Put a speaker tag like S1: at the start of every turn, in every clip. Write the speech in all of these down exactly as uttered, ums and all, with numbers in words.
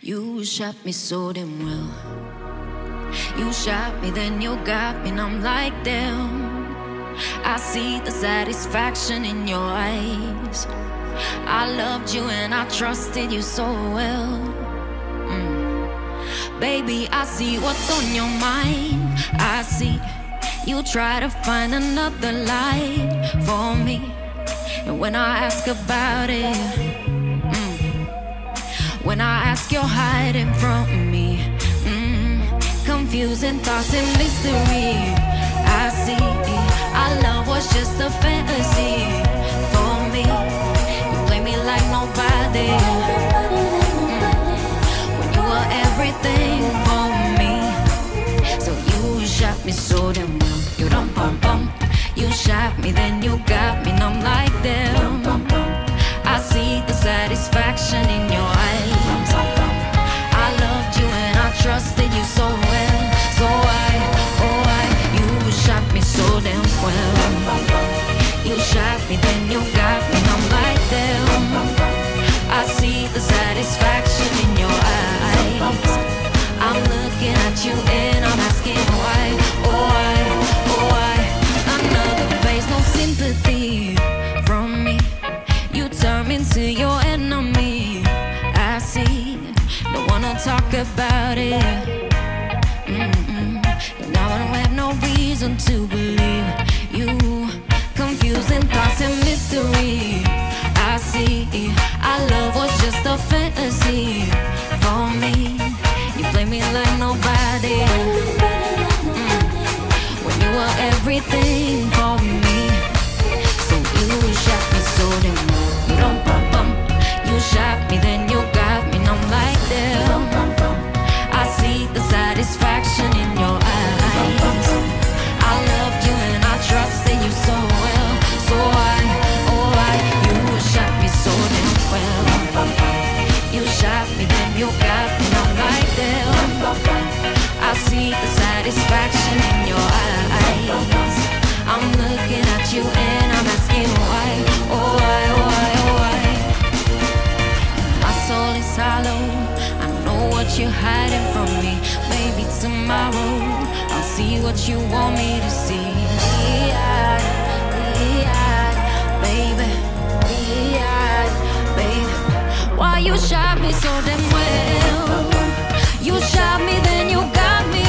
S1: You shot me so damn well. You shot me, then you got me, and I'm like, damn. I see the satisfaction in your eyes. I loved you and I trusted you so well. mm. Baby, I see what's on your mind. I see you try to find another light for me. And when I ask about it, mm, when I ask, you're hiding from me. mm, Confusing thoughts and mystery. I see our love was just a fantasy for me. You play me like nobody. mm, When you were everything for me. So you shot me so damn well. You dum bum bum. You shot me, then you got me, and I'm like, damn. I see the satisfaction in your eyes. I loved you and I trusted you so well. So I, oh I, you shot me so damn well. You shot me, then you got me, and I'm like, damn. I see the satisfaction in your eyes. I'm looking at you and I'm asking why, oh why, oh why. Another face, no sympathy from me. You turn me into your enemy. I see, don't wanna talk about it. Mm-mm. Now I don't have no reason to believe you. Confusing thoughts and mystery. I see, our love was just a fantasy for me. You play me like nobody. mm. When you were everything for me. So you shot me so damn well. You don't bum bum. You shot me, then you got me, and I'm like, damn. I see the satisfaction in your eyes. I loved you and I trusted you so well. So I, oh I, you shot me so damn well. You shot me, then you got me, and I'm like, damn. I see the satisfaction in your eyes. I'm looking at you and I'm asking why, oh why, oh why, oh why. My soul is hollow. I know what you're hiding from me. Maybe tomorrow I'll see what you want me to see. Yeah, yeah, baby, yeah, baby. Why you shot me so damn well? You shot me, then you got me.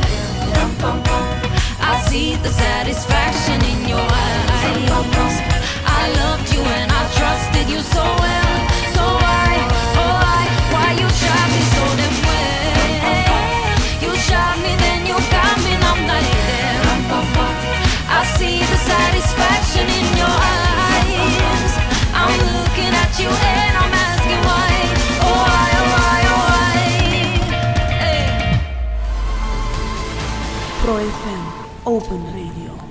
S1: I see the satisfaction in your eyes. I loved you and I trusted you so well. So why, oh why, why you shot me so damn well? You shot me, then you got me, and I'm like, damn. I see the satisfaction in your eyes. I'm looking at you and I'm asking why, oh why, oh why, oh why. Hey.
S2: Pro F M Open Radio.